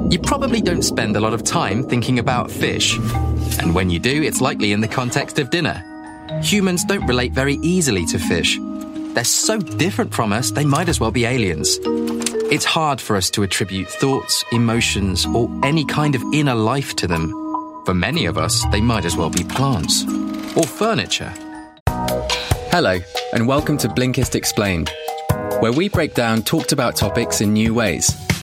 You probably don't spend a lot of time thinking about fish. And when you do, it's likely in the context of dinner. Humans don't relate very easily to fish. They're so different from us, they might as well be aliens. It's hard for us to attribute thoughts, emotions, or any kind of inner life to them. For many of us, they might as well be plants or furniture. Hello, and welcome to Blinkist Explained, where we break down talked about topics in new ways.